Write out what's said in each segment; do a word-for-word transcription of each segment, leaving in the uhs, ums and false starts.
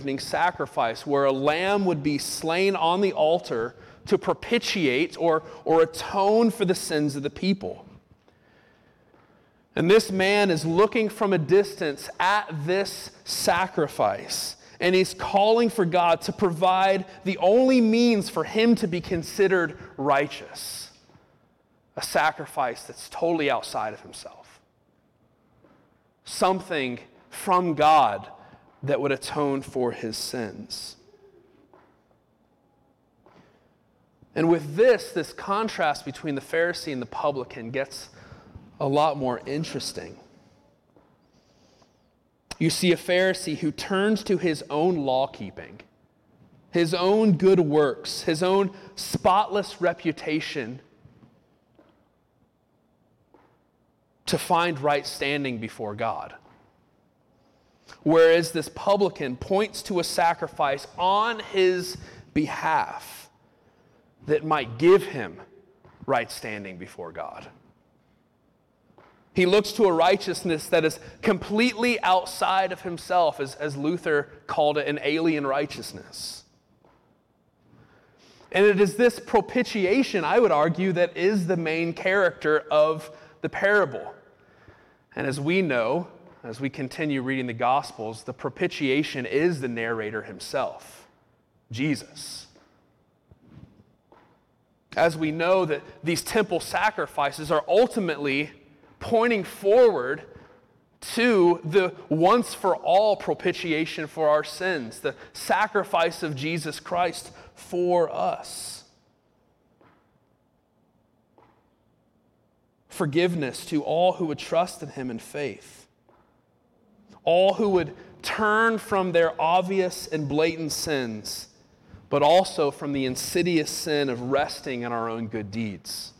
sacrifice where a lamb would be slain on the altar to propitiate or, or atone for the sins of the people. And this man is looking from a distance at this sacrifice, and he's calling for God to provide the only means for him to be considered righteous, a sacrifice that's totally outside of himself, something from God that would atone for his sins. And with this, this contrast between the Pharisee and the publican gets a lot more interesting. You see a Pharisee who turns to his own law-keeping, his own good works, his own spotless reputation to find right standing before God. Whereas this publican points to a sacrifice on his behalf that might give him right standing before God. He looks to a righteousness that is completely outside of himself, as, as Luther called it, an alien righteousness. And it is this propitiation, I would argue, that is the main character of the parable. And as we know, as we continue reading the Gospels, the propitiation is the narrator himself, Jesus. As we know that these temple sacrifices are ultimately pointing forward to the once-for-all propitiation for our sins, the sacrifice of Jesus Christ for us. Forgiveness to all who would trust in him in faith. All who would turn from their obvious and blatant sins, but also from the insidious sin of resting in our own good deeds.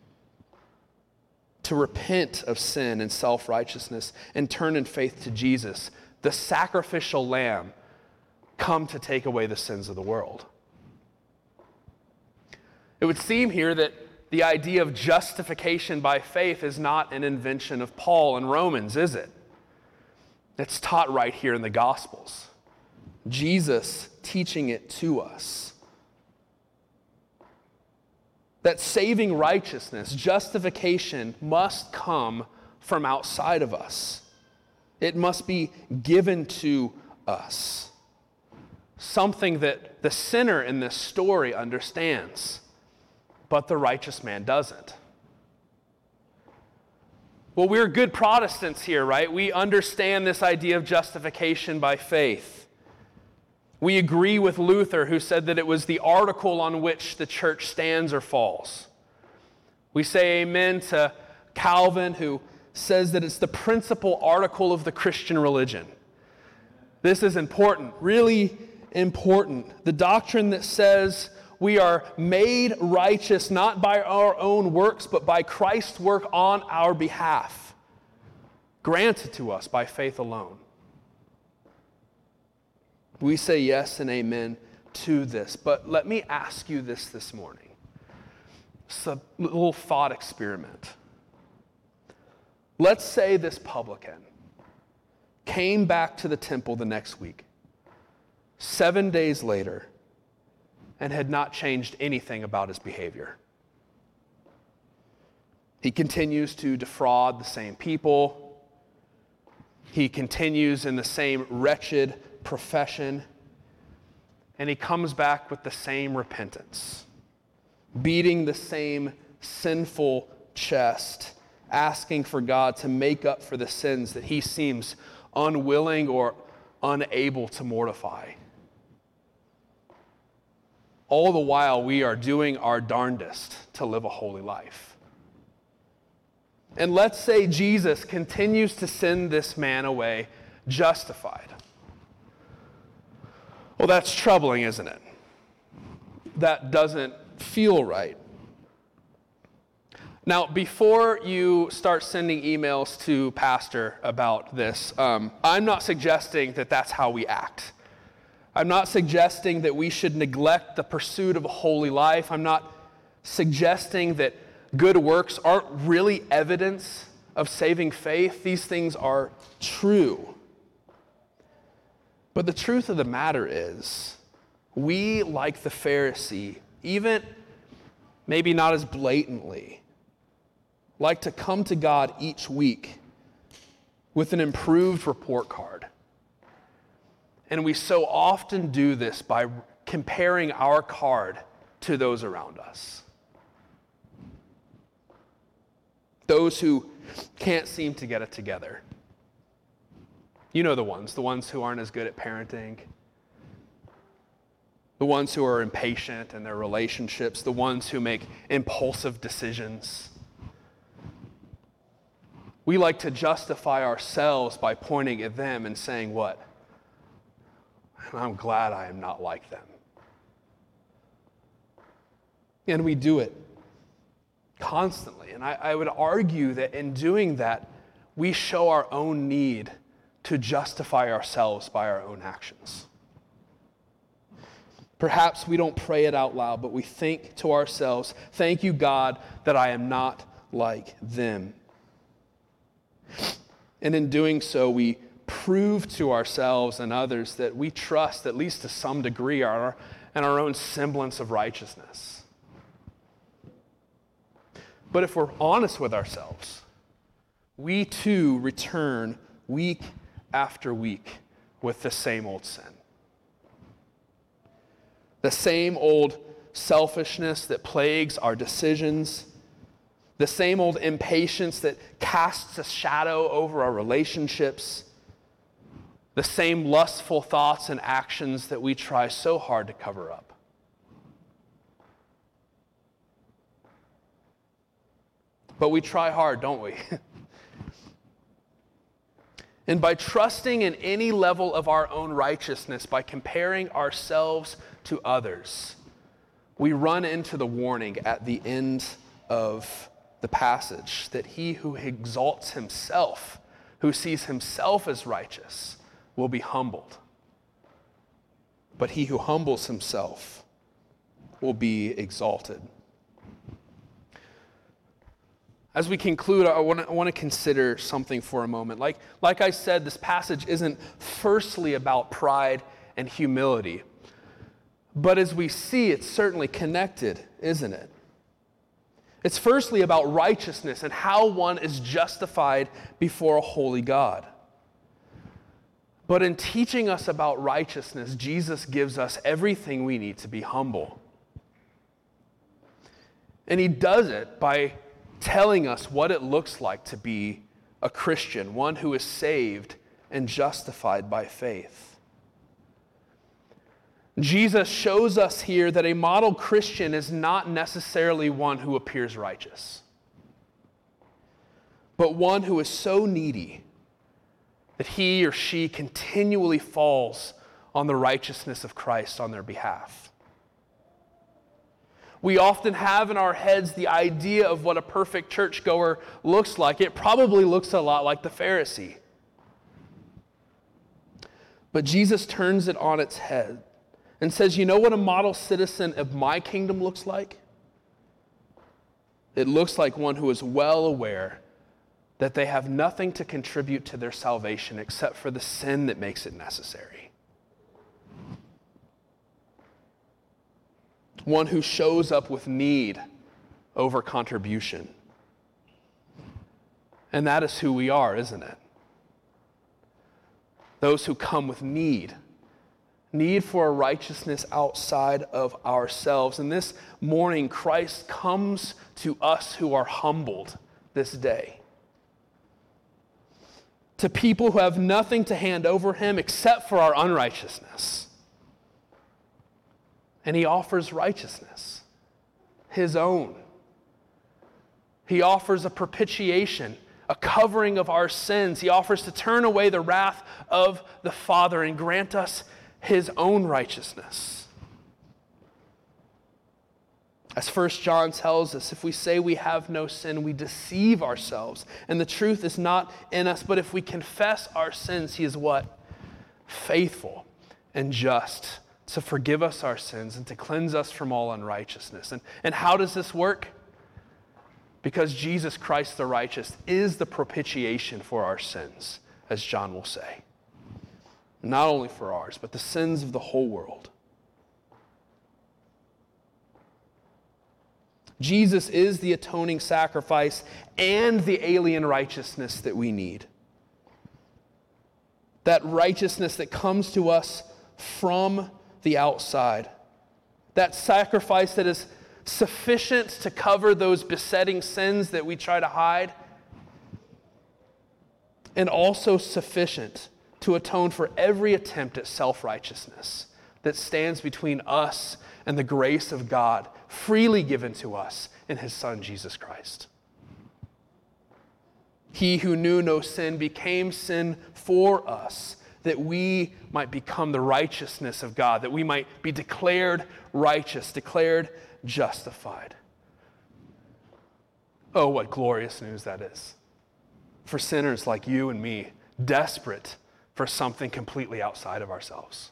To repent of sin and self-righteousness and turn in faith to Jesus, the sacrificial lamb, come to take away the sins of the world. It would seem here that the idea of justification by faith is not an invention of Paul in Romans, is it? It's taught right here in the Gospels. Jesus teaching it to us. That saving righteousness, justification, must come from outside of us. It must be given to us. Something that the sinner in this story understands, but the righteous man doesn't. Well, we're good Protestants here, right? We understand this idea of justification by faith. We agree with Luther, who said that it was the article on which the church stands or falls. We say amen to Calvin, who says that it's the principal article of the Christian religion. This is important, really important. The doctrine that says we are made righteous not by our own works, but by Christ's work on our behalf, granted to us by faith alone. We say yes and amen to this, but let me ask you this this morning. It's a little thought experiment. Let's say this publican came back to the temple the next week, seven days later, and had not changed anything about his behavior. He continues to defraud the same people. He continues in the same wretched profession, and he comes back with the same repentance, beating the same sinful chest, asking for God to make up for the sins that he seems unwilling or unable to mortify. All the while, we are doing our darndest to live a holy life. And let's say Jesus continues to send this man away justified. Well, that's troubling, isn't it? That doesn't feel right. Now, before you start sending emails to Pastor about this, um, I'm not suggesting that that's how we act. I'm not suggesting that we should neglect the pursuit of a holy life. I'm not suggesting that good works aren't really evidence of saving faith. These things are true. But the truth of the matter is, we, like the Pharisee, even maybe not as blatantly, like to come to God each week with an improved report card. And we so often do this by comparing our card to those around us. Those who can't seem to get it together. You know the ones, the ones who aren't as good at parenting, the ones who are impatient in their relationships, the ones who make impulsive decisions. We like to justify ourselves by pointing at them and saying, what? I'm glad I am not like them. And we do it constantly. And I, I would argue that in doing that, we show our own need to justify ourselves by our own actions. Perhaps we don't pray it out loud, but we think to ourselves, thank you, God, that I am not like them. And in doing so, we prove to ourselves and others that we trust, at least to some degree, our, and our own semblance of righteousness. But if we're honest with ourselves, we too return week after week with the same old sin. The same old selfishness that plagues our decisions, the same old impatience that casts a shadow over our relationships, the same lustful thoughts and actions that we try so hard to cover up. But we try hard, don't we? And by trusting in any level of our own righteousness, by comparing ourselves to others, we run into the warning at the end of the passage that he who exalts himself, who sees himself as righteous, will be humbled. But he who humbles himself will be exalted. As we conclude, I want to, I want to consider something for a moment. Like, like I said, this passage isn't firstly about pride and humility. But as we see, it's certainly connected, isn't it? It's firstly about righteousness and how one is justified before a holy God. But in teaching us about righteousness, Jesus gives us everything we need to be humble. And he does it by telling us what it looks like to be a Christian, one who is saved and justified by faith. Jesus shows us here that a model Christian is not necessarily one who appears righteous, but one who is so needy that he or she continually falls on the righteousness of Christ on their behalf. We often have in our heads the idea of what a perfect churchgoer looks like. It probably looks a lot like the Pharisee. But Jesus turns it on its head and says, you know what a model citizen of my kingdom looks like? It looks like one who is well aware that they have nothing to contribute to their salvation except for the sin that makes it necessary. One who shows up with need over contribution. And that is who we are, isn't it? Those who come with need. Need for a righteousness outside of ourselves. And this morning, Christ comes to us who are humbled this day. To people who have nothing to hand over him except for our unrighteousness. And he offers righteousness, his own. He offers a propitiation, a covering of our sins. He offers to turn away the wrath of the Father and grant us his own righteousness. As First John tells us, if we say we have no sin, we deceive ourselves, and the truth is not in us. But if we confess our sins, he is what? Faithful and just to forgive us our sins and to cleanse us from all unrighteousness. And, and how does this work? Because Jesus Christ the righteous is the propitiation for our sins, as John will say. not only for ours, but the sins of the whole world. Jesus is the atoning sacrifice and the alien righteousness that we need. That righteousness that comes to us from the outside. That sacrifice that is sufficient to cover those besetting sins that we try to hide, and also sufficient to atone for every attempt at self-righteousness that stands between us and the grace of God freely given to us in his Son, Jesus Christ. He who knew no sin became sin for us, that we might become the righteousness of God, that we might be declared righteous, declared justified. Oh, what glorious news that is for sinners like you and me, desperate for something completely outside of ourselves.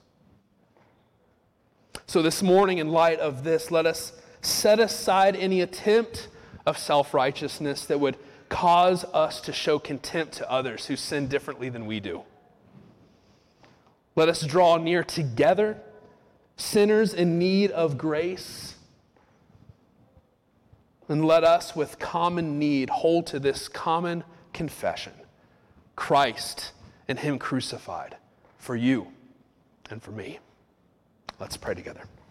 So this morning, in light of this, let us set aside any attempt of self-righteousness that would cause us to show contempt to others who sin differently than we do. Let us draw near together, sinners in need of grace, and let us, with common need, hold to this common confession: Christ and him crucified for you and for me. Let's pray together.